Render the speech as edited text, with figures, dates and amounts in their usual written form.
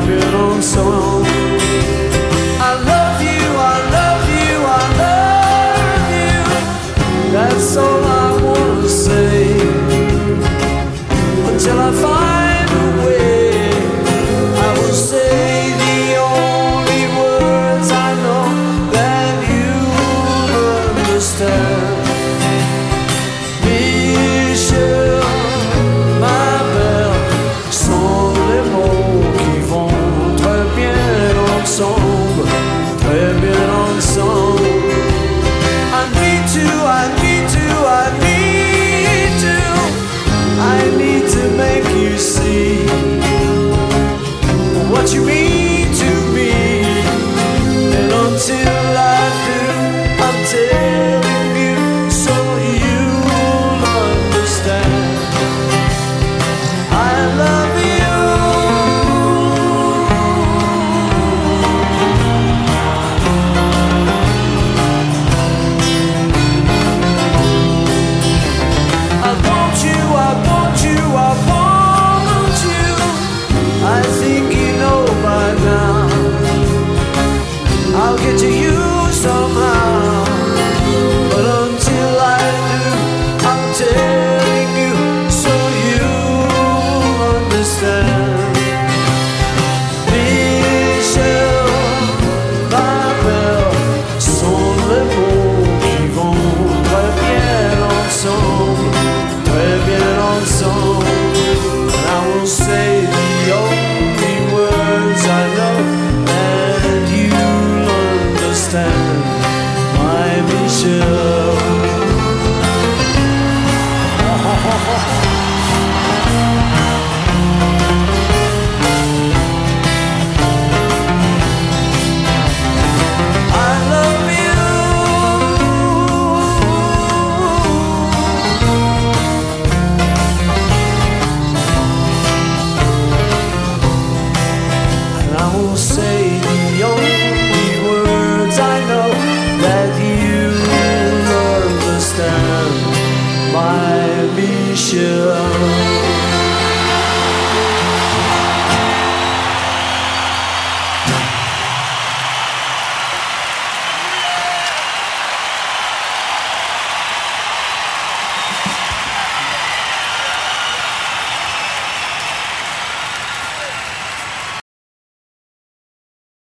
bien ensemble. I love you, I love you, I love you. That's all I wanna say until I find a way. I will say the only words I know that you'll understand. Michel, ma belle, sont les mots qui vont très bien ensemble, très bien ensemble. I need to, I need to, I need to, I need to make you see what you mean to me. And until I do, I'm telling you so you'll understand. I love you. I want you, I want you, I want you. I think you know by now. I'll get to you somehow. But until I do, I'm telling you so you'll understand. Michel, ma belle, sont les mots qui vont très bien ensemble, très bien ensemble. And I will say the only words I know and you'll understand, my Michel. I love you. And I will say the only words I know that you'll understand, my Michel.